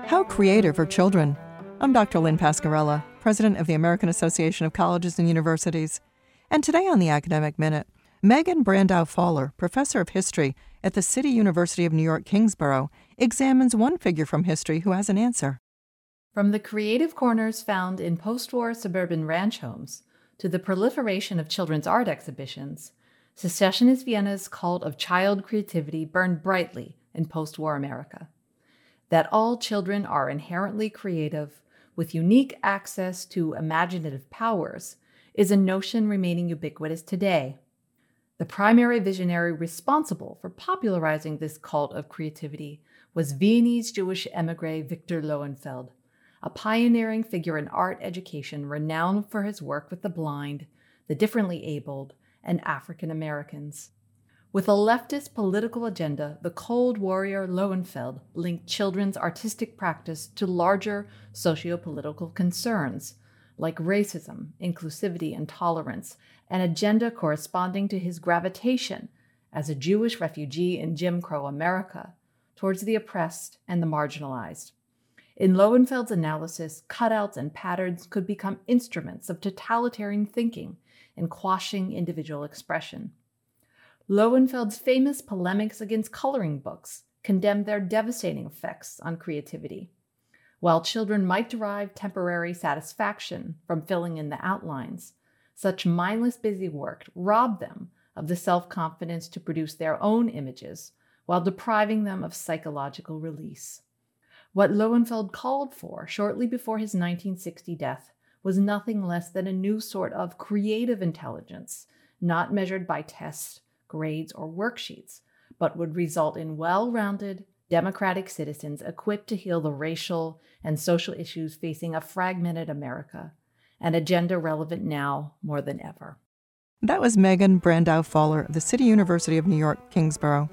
How creative are children? I'm Dr. Lynn Pascarella, president of the American Association of Colleges and Universities. And today on the Academic Minute, Megan Brandau-Faller, professor of history at the City University of New York, Kingsborough, examines one figure from history who has an answer. From the creative corners found in post-war suburban ranch homes to the proliferation of children's art exhibitions, Secessionist Vienna's cult of child creativity burned brightly in post-war America. That all children are inherently creative, with unique access to imaginative powers, is a notion remaining ubiquitous today. The primary visionary responsible for popularizing this cult of creativity was Viennese Jewish émigré Victor Lowenfeld, a pioneering figure in art education renowned for his work with the blind, the differently abled, and African Americans. With a leftist political agenda, the Cold Warrior Lowenfeld linked children's artistic practice to larger socio-political concerns, like racism, inclusivity, and tolerance, an agenda corresponding to his gravitation as a Jewish refugee in Jim Crow America towards the oppressed and the marginalized. In Lowenfeld's analysis, cutouts and patterns could become instruments of totalitarian thinking and quashing individual expression. Lowenfeld's famous polemics against coloring books condemned their devastating effects on creativity. While children might derive temporary satisfaction from filling in the outlines, such mindless busy work robbed them of the self-confidence to produce their own images while depriving them of psychological release. What Lowenfeld called for shortly before his 1960 death was nothing less than a new sort of creative intelligence, not measured by tests, grades, or worksheets, but would result in well-rounded, democratic citizens equipped to heal the racial and social issues facing a fragmented America, an agenda relevant now more than ever. That was Megan Brandau-Faller of the City University of New York, Kingsborough.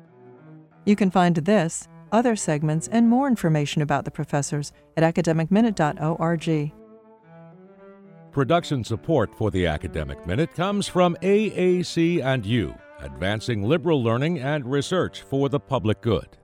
You can find this, other segments, and more information about the professors at academicminute.org. Production support for the Academic Minute comes from AAC&U, advancing liberal learning and research for the public good.